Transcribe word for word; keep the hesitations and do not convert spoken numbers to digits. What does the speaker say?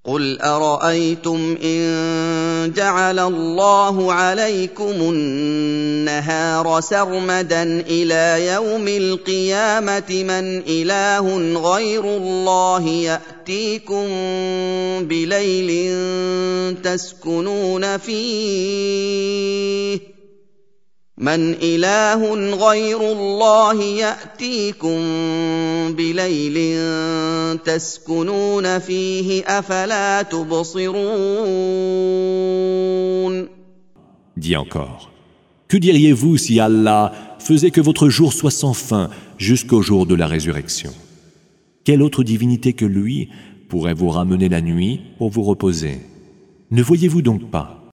قُلْ أَرَأَيْتُمْ إِن جَعَلَ اللَّهُ عَلَيْكُمُ النَّهَارَ سَرْمَدًا إِلَىٰ يَوْمِ الْقِيَامَةِ مَنْ إِلَٰهٌ غَيْرُ اللَّهِ يَأْتِيكُم بِلَيْلٍ تَسْكُنُونَ فِيهِ من إله غير الله يأتيكم بليل تسكنون فيه أفلا تبصرون. Dis encore, que diriez-vous si Allah faisait que votre jour soit sans fin jusqu'au jour de la résurrection? Quelle autre divinité que lui pourrait vous ramener la nuit pour vous reposer? Ne voyez-vous donc pas